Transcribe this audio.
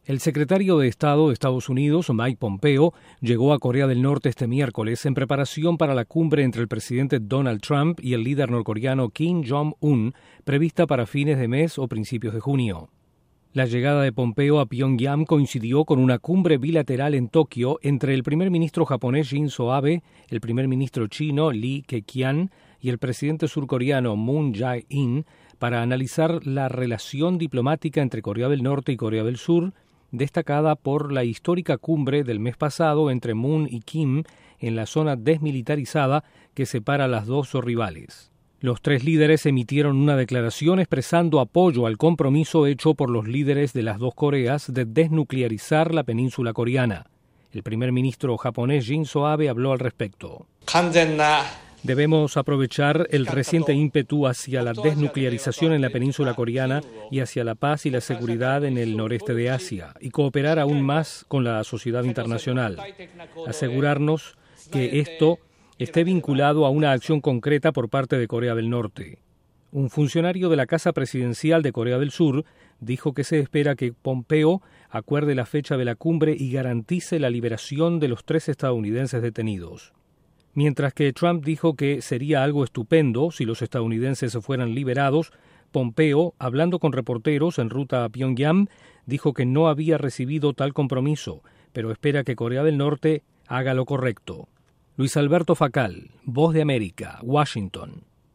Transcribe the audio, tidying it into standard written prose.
El secretario de Estado de Estados Unidos, Mike Pompeo, llegó a Corea del Norte este miércoles en preparación para la cumbre entre el presidente Donald Trump y el líder norcoreano Kim Jong-un, prevista para fines de mes o principios de junio. La llegada de Pompeo a Pyongyang coincidió con una cumbre bilateral en Tokio entre el primer ministro japonés Shinzo Abe, el primer ministro chino Lee Keqiang y el presidente surcoreano Moon Jae-in para analizar la relación diplomática entre Corea del Norte y Corea del Sur, destacada por la histórica cumbre del mes pasado entre Moon y Kim en la zona desmilitarizada que separa a las dos rivales. Los tres líderes emitieron una declaración expresando apoyo al compromiso hecho por los líderes de las dos Coreas de desnuclearizar la península coreana. El primer ministro japonés Shinzo Abe habló al respecto. Debemos aprovechar el reciente ímpetu hacia la desnuclearización en la península coreana y hacia la paz y la seguridad en el noreste de Asia, y cooperar aún más con la sociedad internacional. Asegurarnos que esto esté vinculado a una acción concreta por parte de Corea del Norte. Un funcionario de la Casa Presidencial de Corea del Sur dijo que se espera que Pompeo acuerde la fecha de la cumbre y garantice la liberación de los 3 estadounidenses detenidos. Mientras que Trump dijo que sería algo estupendo si los estadounidenses fueran liberados, Pompeo, hablando con reporteros en ruta a Pyongyang, dijo que no había recibido tal compromiso, pero espera que Corea del Norte haga lo correcto. Luis Alberto Facal, Voz de América, Washington.